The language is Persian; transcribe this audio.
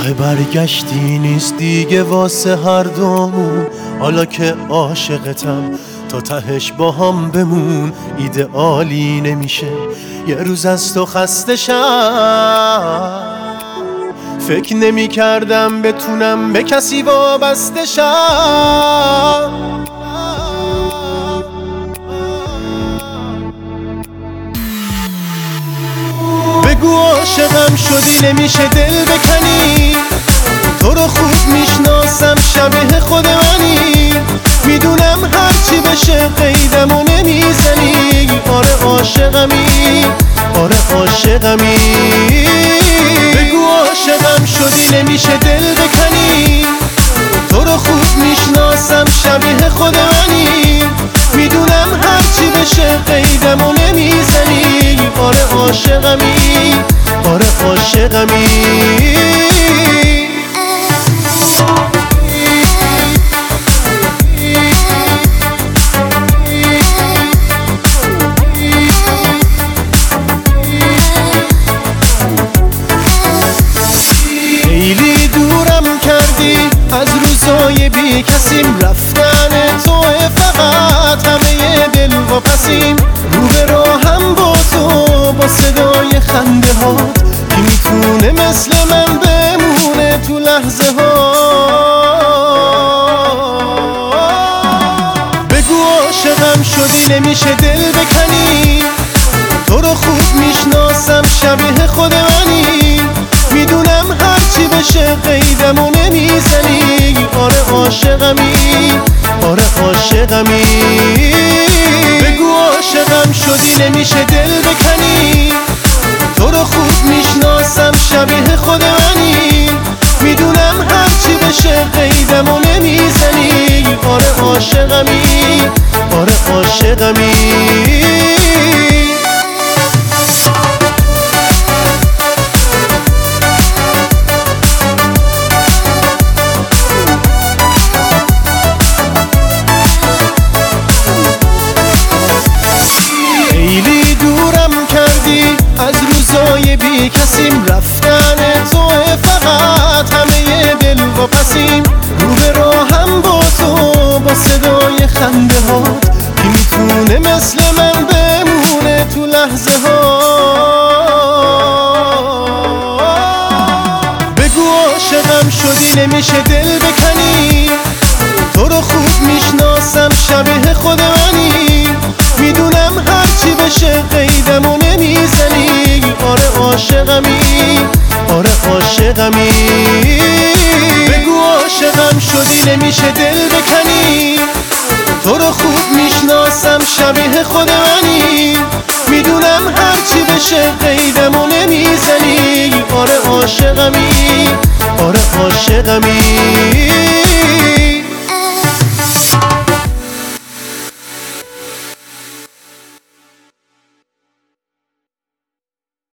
راه برگشتی نیست دیگه واسه هر دومون. حالا که عاشقتم تا تهش با هم بمون. ایدئالی نمیشه یه روز از تو خسته شم. فکر نمی کردم بتونم به کسی وابسته شم. بگو عاشقم شدی نمیشه دل بکنی. تو رو خوب میشناسم شبیه خود منی. میدونم هرچی بشه قیدمو نمیزنی. آره عاشقمی، آره عاشقمی. بگو عاشقم شدی نمیشه دل بکنی. تو رو خوب میشناسم شبیه خود منی. میدونم هرچی بشه قیدمو نمیزنی. آره عاشقمی، آره عاشقمی. خیلی دورم کردی از روزای بی کسیم. رفتن توه فقط همه دل واپسیم. رو به راهم با تو با صدای خنده هات. کی میتونه مثل من بمونه تو لحظه ها. بگو عاشقم شدی نمیشه دل بکنی. تو رو خوب میشناسم شبیه خود منی. میدونم هرچی بشه قیدمو نمیزنی. آره عاشقمی، آره عاشقمی. بگو عاشقم شدی نمیشه دل بکنی. تو رو خوب میشناسم شبیه خود منی. میدونم هرچی بشه قیدمو نمیزنی. آره عاشقمی، آره عاشقمی. از روزای بی کسیم. رفتن توه فقط همه دل واپسیم. رو به راهم با تو با صدای خنده هات. کی میتونه مثل من بمونه تو لحظه ها. بگو عاشقم شدی نمیشه دل بکنی. تو رو خوب میشناسم شبیه خود منی. میدونم هرچی بشه قیدمو نمیزنی. آره عاشقمی، آره عاشقمی. بگو عاشقم شدی نمیشه دل بکنی. تو رو خوب میشناسم شبیه خود منی. میدونم هرچی بشه قیدمو نمیزنی. آره عاشقمی، آره عاشقمی.